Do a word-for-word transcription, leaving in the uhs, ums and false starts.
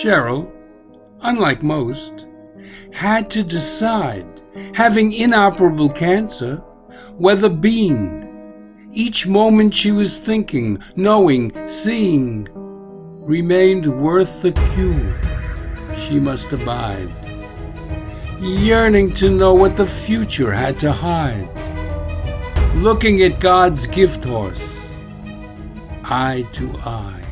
Cheryl, unlike most, had to decide, having inoperable cancer, whether being, each moment she was thinking, knowing, seeing, remained worth the cure she must abide, yearning to know what the future had to hide, looking at God's gift horse, eye to eye.